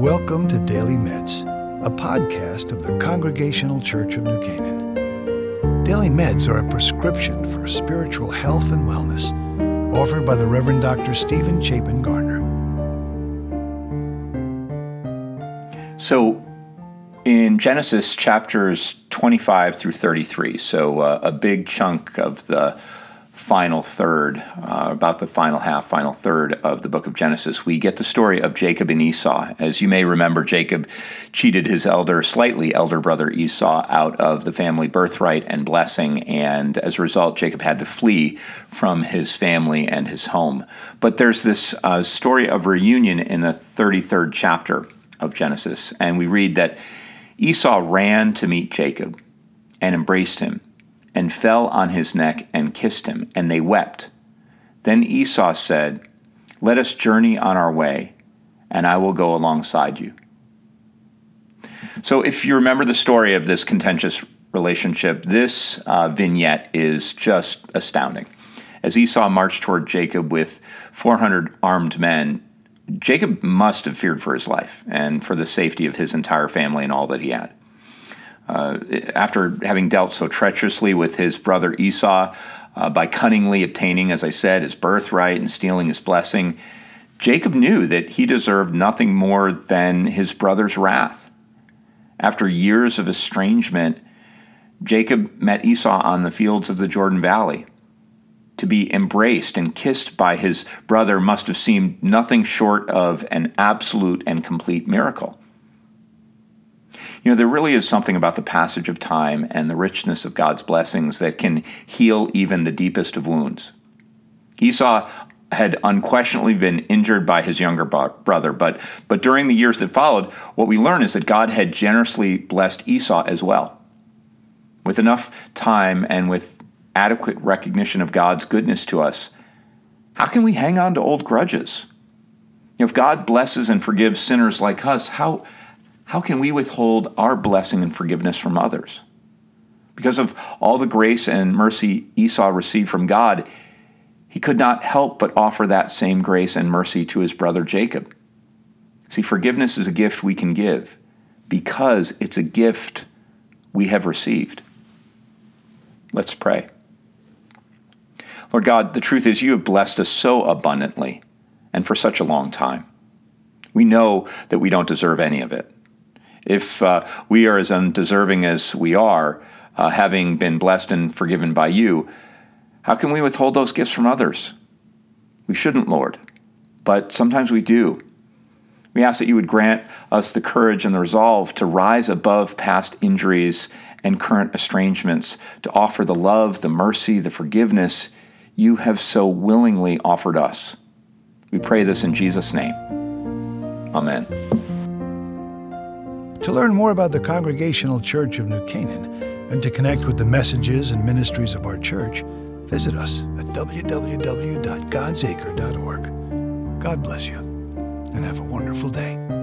Welcome to Daily Meds, a podcast of the Congregational Church of New Canaan. Daily Meds are a prescription for spiritual health and wellness, offered by the Reverend Dr. Stephen Chapin Garner. So in Genesis chapters 25 through 33, so a big chunk of the final third, about the final third of the book of Genesis, we get the story of Jacob and Esau. As you may remember, Jacob cheated his slightly elder brother Esau out of the family birthright and blessing, and as a result, Jacob had to flee from his family and his home. But there's this story of reunion in the 33rd chapter of Genesis, and we read that Esau ran to meet Jacob and embraced him, and fell on his neck and kissed him, and they wept. Then Esau said, "Let us journey on our way, and I will go alongside you." So if you remember the story of this contentious relationship, this vignette is just astounding. As Esau marched toward Jacob with 400 armed men, Jacob must have feared for his life and for the safety of his entire family and all that he had. After having dealt so treacherously with his brother Esau, by cunningly obtaining, as I said, his birthright and stealing his blessing, Jacob knew that he deserved nothing more than his brother's wrath. After years of estrangement, Jacob met Esau on the fields of the Jordan Valley. To be embraced and kissed by his brother must have seemed nothing short of an absolute and complete miracle. You know, there really is something about the passage of time and the richness of God's blessings that can heal even the deepest of wounds. Esau had unquestionably been injured by his younger brother, but during the years that followed, what we learn is that God had generously blessed Esau as well. With enough time and with adequate recognition of God's goodness to us, how can we hang on to old grudges? If God blesses and forgives sinners like us, how can we withhold our blessing and forgiveness from others? Because of all the grace and mercy Esau received from God, he could not help but offer that same grace and mercy to his brother Jacob. See, forgiveness is a gift we can give because it's a gift we have received. Let's pray. Lord God, the truth is you have blessed us so abundantly and for such a long time. We know that we don't deserve any of it. If we are as undeserving as we are, having been blessed and forgiven by you, how can we withhold those gifts from others? We shouldn't, Lord, but sometimes we do. We ask that you would grant us the courage and the resolve to rise above past injuries and current estrangements, to offer the love, the mercy, the forgiveness you have so willingly offered us. We pray this in Jesus' name. Amen. To learn more about the Congregational Church of New Canaan and to connect with the messages and ministries of our church, visit us at www.godsacre.org. God bless you and have a wonderful day.